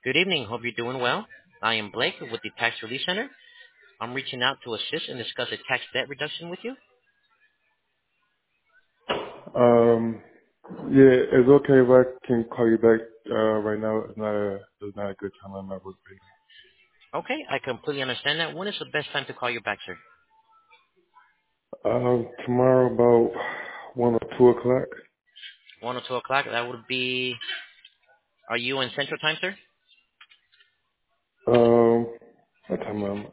Good evening. Hope you're doing well. I am Blake with the Tax Relief Center. I'm reaching out to assist and discuss a tax debt reduction with you. Um, yeah, it's okay if I can call you back right now. It's not a good time. I'm not working Okay, I completely understand that. When is the best time to call you back, sir? right now. Tomorrow about 1 or 2 o'clock. 1 or 2 o'clock? That would be, are you in Central Time, sir? Um, what time am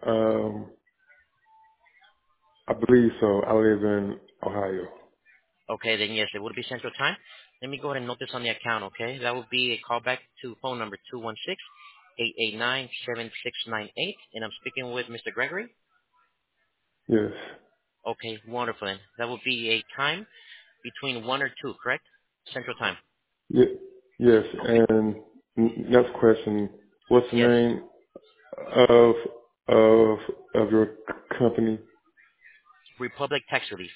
I believe so. I live in Ohio. Okay, then yes, it would be Central Time. Let me go ahead and note this on the account, okay? That would be a callback to phone number 216-889-7698. And I'm speaking with Mr. Gregory. Yes. Okay, wonderful. Then that would be a time between 1 or 2, correct? Central Time. Yeah. Yes. Okay. And next question: what's the Yes. name of of of your company? Republic Tax Relief.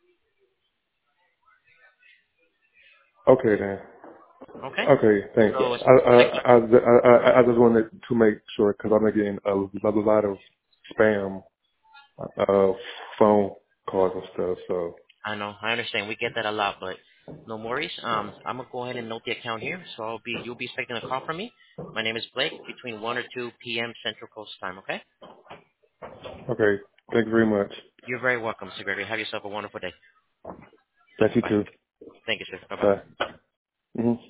Okay then. Okay? Okay, thanks. So it's like I just wanted to make sure because I'm getting a lot of spam uh phone calls and stuff. So I know, I understand. We get that a lot, but no worries. I'm gonna go ahead and note the account here. So you'll be expecting a call from me. My name is Blake between 1 or 2 p.m. Central Coast Time. Okay? okay, thank you very much. You're very welcome, Sir Gregory. Have yourself a wonderful day. Thank you Bye. too. Thank you, sir. Bye bye. Bye. Hmm.